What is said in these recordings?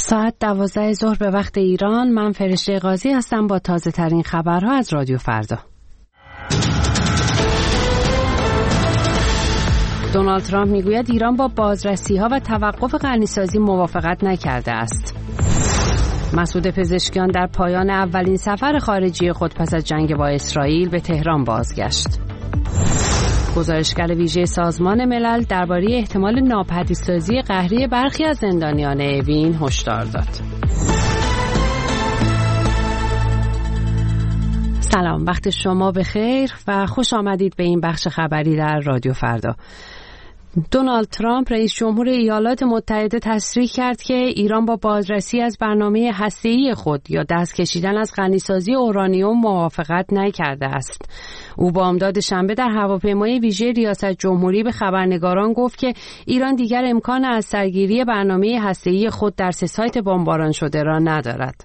ساعت 12 ظهر به وقت ایران. من فرشته قاضی هستم با تازه ترین خبرها از رادیو فردا. دونالد ترامپ میگوید ایران با بازرسی‌ها و توقف غنیسازی موافقت نکرده است. مسعود پزشکیان در پایان اولین سفر خارجی خود پس از جنگ با اسرائیل به تهران بازگشت. گزارشگر ویژه سازمان ملل درباره احتمال ناپدیدسازی قهری برخی از زندانیان اوین هشدار داد. سلام، وقت شما بخیر و خوش آمدید به این بخش خبری در رادیو فردا. دونالد ترامپ رئیس جمهور ایالات متحده تصریح کرد که ایران با بازرسی از برنامه هسته‌ای خود یا دست کشیدن از غنیسازی اورانیوم موافقت نکرده است. او بامداد شنبه در هواپیمای ویژه ریاست جمهوری به خبرنگاران گفت که ایران دیگر امکان از سرگیری برنامه هسته‌ای خود در 3 سایت بمباران شده را ندارد.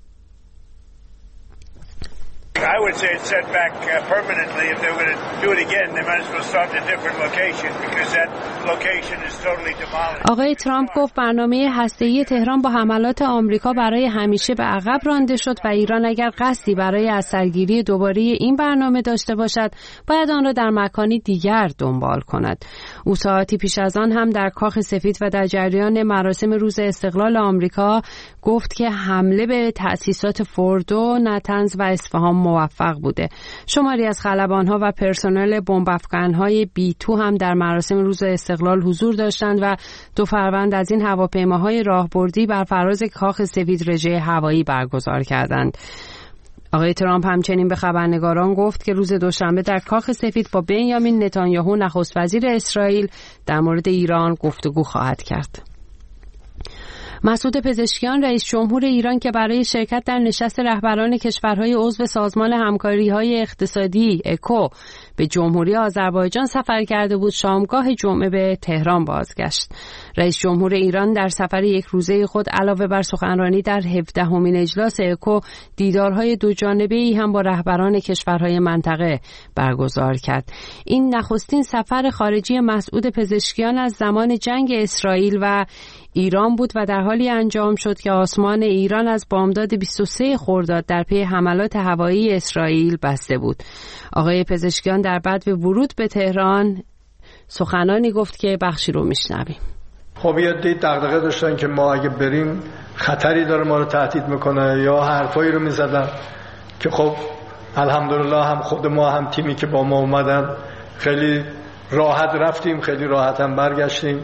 I would say it's set back permanently. If they were going to do it again, they might as well start at a different location because that location is totally demolished. آقای ترامپ گفت برنامه هسته‌ای تهران با حملات آمریکا برای همیشه به عقب رانده شد و ایران اگر قصدی برای از سرگیری دوباره این برنامه داشته باشد، باید آن را در مکانی دیگر دنبال کند. او ساعتی پیش از آن هم در کاخ سفید و در جریان مراسم روز استقلال آمریکا گفت که حمله به تأسیسات فوردو، نتنز و اصفهان موفق بوده. شماری از خلبان‌ها و پرسنل بمب‌افکن‌های B2 هم در مراسم روز استقلال حضور داشتند و 2 فروند از این هواپیماهای راهبردی بر فراز کاخ سفید رژه هوایی برگزار کردند. آقای ترامپ همچنین به خبرنگاران گفت که روز دوشنبه در کاخ سفید با بنیامین نتانیاهو نخست وزیر اسرائیل در مورد ایران گفتگو خواهد کرد. مسعود پزشکیان رئیس جمهور ایران که برای شرکت در نشست رهبران کشورهای عضو سازمان همکاری‌های اقتصادی اکو به جمهوری آذربایجان سفر کرده بود، شامگاه جمعه به تهران بازگشت. رئیس جمهور ایران در سفر 1 روزه خود علاوه بر سخنرانی در 17مین اجلاس اکو، دیدارهای 2 جانبه‌ای هم با رهبران کشورهای منطقه برگزار کرد. این نخستین سفر خارجی مسعود پزشکیان از زمان جنگ اسرائیل و ایران بود و در حالی انجام شد که آسمان ایران از بامداد 23 خرداد در پی حملات هوایی اسرائیل بسته بود. آقای پزشکیان در بعد به ورود به تهران سخنانی گفت که بخشی رو میشنویم. خب یه عده‌ای دغدغه داشتن که ما اگه بریم خطری داره ما رو تهدید میکنه یا حرفایی رو میزدن که خب الحمدلله هم خود ما هم تیمی که با ما اومدن خیلی راحت رفتیم، خیلی راحت هم برگشتیم.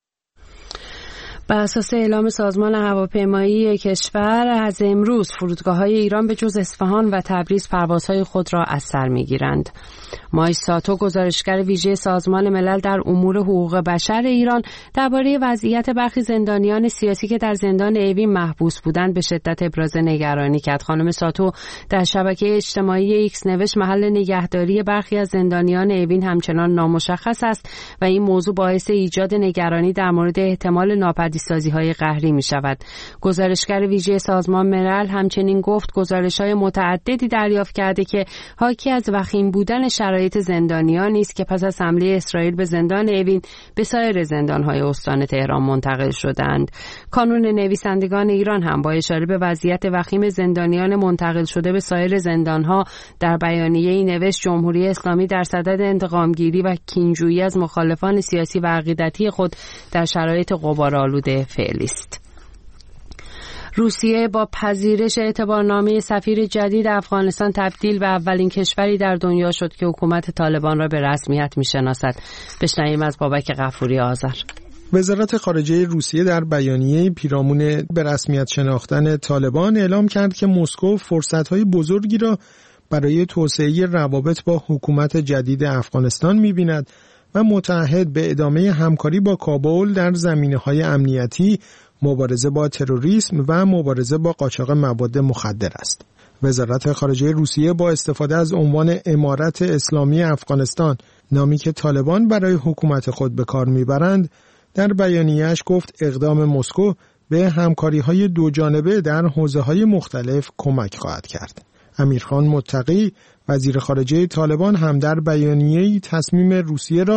بر اساس اعلام سازمان هواپیمایی کشور از امروز فرودگاه‌های ایران به جز اصفهان و تبریز پروازهای خود را از سر می‌گیرند. مایس ساتو گزارشگر ویژه سازمان ملل در امور حقوق بشر ایران درباره وضعیت برخی زندانیان سیاسی که در زندان اوین محبوس بودند به شدت ابراز نگرانی کرد. خانم ساتو در شبکه اجتماعی ایکس نوشت محل نگهداری برخی از زندانیان اوین همچنان نامشخص است و این موضوع باعث ایجاد نگرانی در مورد احتمال ناپدیدسازی‌های قهری می‌شود. گزارشگر ویژه سازمان ملل همچنین گفت گزارش‌های متعددی دریافت کرده که حاکی از وخیم بودن شرایط زندانیانی است که پس از حمله اسرائیل به زندان اوین به سایر زندان‌های استان تهران منتقل شدند. کانون نویسندگان ایران هم با اشاره به وضعیت وخیم زندانیان منتقل شده به سایر زندان‌ها در بیانیه‌ای نوشت جمهوری اسلامی در صدد انتقامگیری و کینجویی از مخالفان سیاسی و عقیدتی خود در شرایط غبارآلود فعلی است. روسیه با پذیرش اعتبارنامه سفیر جدید افغانستان تبدیل به اولین کشوری در دنیا شد که حکومت طالبان را به رسمیت می‌شناسد. بشنویم از بابک غفوری آذر. وزارت خارجه روسیه در بیانیه پیرامون به رسمیت شناختن طالبان اعلام کرد که مسکو فرصت‌های بزرگی را برای توسعه روابط با حکومت جدید افغانستان می‌بیند و متعهد به ادامه همکاری با کابل در زمینه‌های امنیتی، مبارزه با تروریسم و مبارزه با قاچاق مواد مخدر است. وزارت خارجه روسیه با استفاده از عنوان امارت اسلامی افغانستان، نامی که طالبان برای حکومت خود به کار میبرند، در بیانیه‌اش گفت اقدام مسکو به همکاری‌های 2 جانبه در حوزه‌های مختلف کمک خواهد کرد. امیرخان متقی وزیر خارجه طالبان هم در بیانیه‌ای تصمیم روسیه را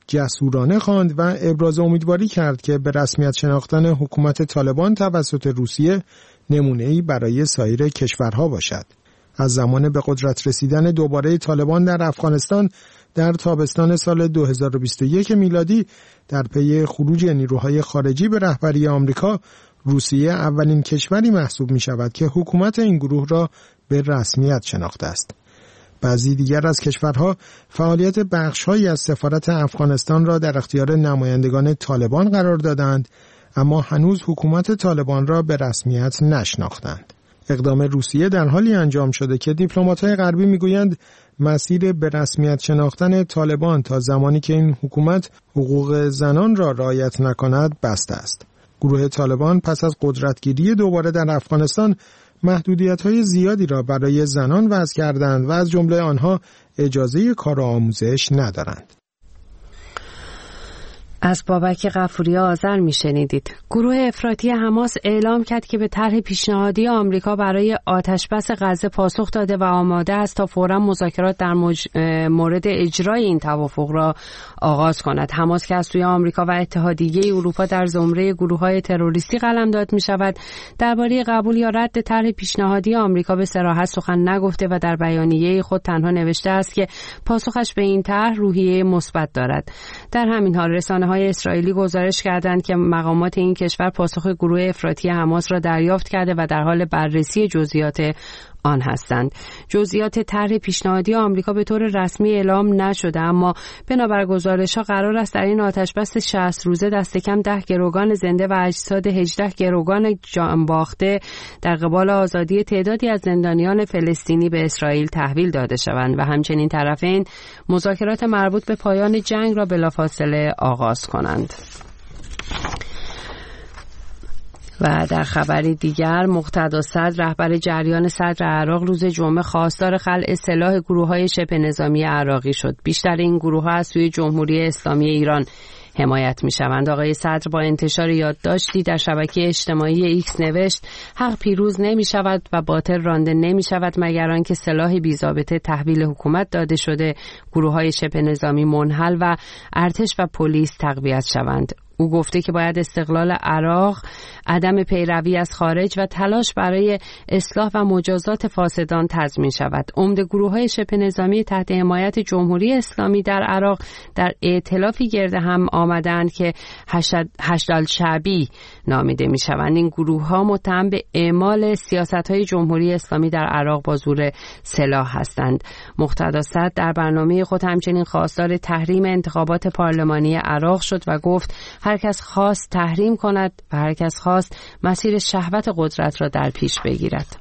جسورانه خواند و ابراز امیدواری کرد که به رسمیت شناختن حکومت طالبان توسط روسیه نمونه‌ای برای سایر کشورها باشد. از زمان به قدرت رسیدن دوباره طالبان در افغانستان در تابستان سال 2021 میلادی در پی خروج نیروهای خارجی به رهبری آمریکا، روسیه اولین کشوری محسوب می شود که حکومت این گروه را به رسمیت شناخته است. بعضی دیگر از کشورها فعالیت بخش‌هایی از سفارت افغانستان را در اختیار نمایندگان طالبان قرار دادند، اما هنوز حکومت طالبان را به رسمیت نشناختند. اقدام روسیه در حالی انجام شده که دیپلمات‌های غربی می‌گویند مسیر به رسمیت شناختن طالبان تا زمانی که این حکومت حقوق زنان را رعایت نکند بسته است. گروه طالبان پس از قدرتگیری دوباره در افغانستان محدودیت‌های زیادی را برای زنان وضع کردند و از جمله آنها اجازه کار و آموزش ندارند. از بابک غفوری آذر میشنیدید. گروه افراطی حماس اعلام کرد که به طرح پیشنهادی آمریکا برای آتشبس غزه پاسخ داده و آماده است تا فوراً مذاکرات در مورد اجرای این توافق را آغاز کند. حماس که از سوی آمریکا و اتحادیه اروپا در زمره گروه‌های تروریستی قلمداد می‌شود، درباره قبول یا رد طرح پیشنهادی آمریکا به صراحت سخن نگفته و در بیانیه خود تنها نوشته است که پاسخش به این طرح روحیه مثبت دارد. در همین حال رسانه‌های اسرائیلی گزارش کردند که مقامات این کشور پاسخ گروه افراطی حماس را دریافت کرده و در حال بررسی جزئیات آن هستند. جزئیات طرح پیشنهادی آمریکا به طور رسمی اعلام نشده، اما بنابر گزارش‌ها قرار است در این آتشبس 60 روزه دست کم 10 گروگان زنده و اجساد 18 گروگان جانباخته در قبال آزادی تعدادی از زندانیان فلسطینی به اسرائیل تحویل داده شوند و همچنین طرفین مذاکرات مربوط به پایان جنگ را بلافاصله آغاز کنند. و در خبری دیگر، مقتدا صدر رهبر جریان صدر عراق روز جمعه خواستار خلع سلاح گروه‌های شبه نظامی عراقی شد. بیشتر این گروه‌ها از سوی جمهوری اسلامی ایران حمایت می‌شوند. آقای صدر با انتشار یادداشتی در شبکه اجتماعی ایکس نوشت: حق پیروز نمی‌شود و باطل رانده نمی‌شود مگر آنکه سلاح بی‌ضابطه تحویل حکومت داده شده، گروه‌های شبه نظامی منحل و ارتش و پلیس تقویت شوند. او گفته که باید استقلال عراق، عدم پیروی از خارج و تلاش برای اصلاح و مجازات فاسدان تضمین شود. عمده گروه‌های شبه نظامی تحت حمایت جمهوری اسلامی در عراق در ائتلافی گرد هم آمدند که حشدالشعبی نامیده می‌شوند. این گروه‌ها متهم به اعمال سیاست‌های جمهوری اسلامی در عراق با زور سلاح هستند. مقتدا صدر در برنامه خود همچنین خواستار تحریم انتخابات پارلمانی عراق شد و گفت هر کس خواست تحریم کند و هر کس خواست مسیر شهوت قدرت را در پیش بگیرد.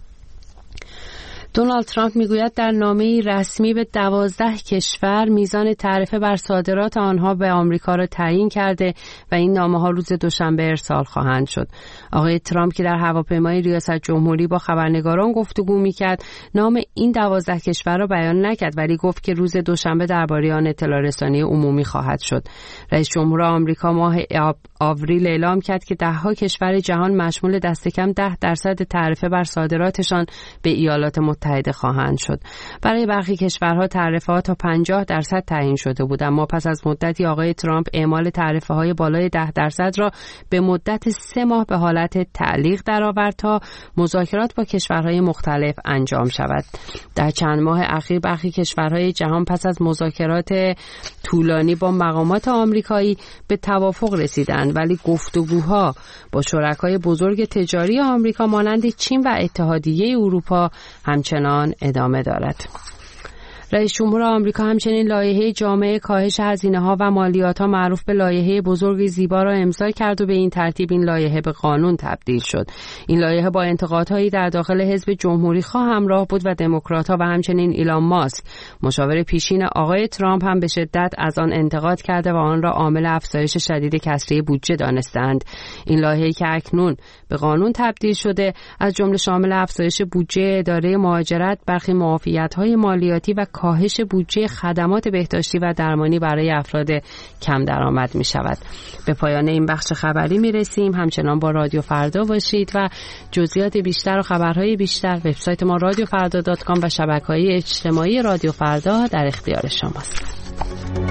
دونالد ترامپ میگوید در نامه‌ای رسمی به 12 کشور میزان تعرفه بر صادرات آنها به آمریکا را تعیین کرده و این نامه‌ها روز دوشنبه ارسال خواهند شد. آقای ترامپ که در هواپیمای ریاست جمهوری با خبرنگاران گفتگو میکرد، نام این 12 کشور را بیان نکرد، ولی گفت که روز دوشنبه درباره آن اطلاع رسانی عمومی خواهد شد. رئیس جمهور آمریکا ماه آوریل اعلام کرد که ده‌ها کشور جهان مشمول دست کم 10% تعرفه بر صادراتشان به ایالات متحده خواهند شد. برای برخی کشورها تعرفه‌ها تا 50% تعیین شده بود، اما پس از مدتی آقای ترامپ اعمال تعرفه‌های بالای 10% را به مدت 3 ماه به حالت تعلیق درآورد تا مذاکرات با کشورهای مختلف انجام شود. در چند ماه اخیر برخی کشورهای جهان پس از مذاکرات طولانی با مقامات آمریکایی به توافق رسیدند، ولی گفتگوها با شرکای بزرگ تجاری آمریکا مانند چین و اتحادیه اروپا همچنان ادامه دارد. رئیس جمهور آمریکا همچنین لایحه جامع کاهش هزینه‌ها و مالیات‌ها معروف به لایحه بزرگ زیبا را امضا کرد و به این ترتیب این لایحه به قانون تبدیل شد. این لایحه با انتقادهایی در داخل حزب جمهوری‌خواه همراه بود و دموکرات‌ها و همچنین ایلان ماسک مشاور پیشین آقای ترامپ هم به شدت از آن انتقاد کرده و آن را عامل افزایش شدید کسری بودجه دانستند. این لایحه‌ای که اکنون به قانون تبدیل شده از جمله شامل افزایش بودجه اداره مهاجرت، برخی معافیت‌های مالیاتی و کاهش بودجه خدمات بهداشتی و درمانی برای افراد کم درآمد می شود. به پایان این بخش خبری می رسیم. همچنان با رادیو فردا باشید و جزئیات بیشتر و خبرهای بیشتر وبسایت ما radiofrda.com و شبکه‌های اجتماعی رادیو فردا در اختیار شماست.